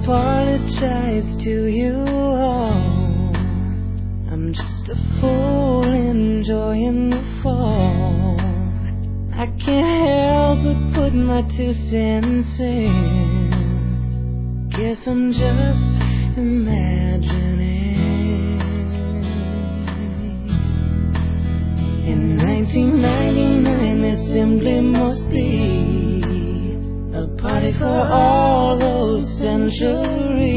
apologize to you all. I'm just a fool enjoying the fall. I can't help but put my 2 cents in. Guess I'm just imagining. In 1999 there simply must be a party for all those centuries.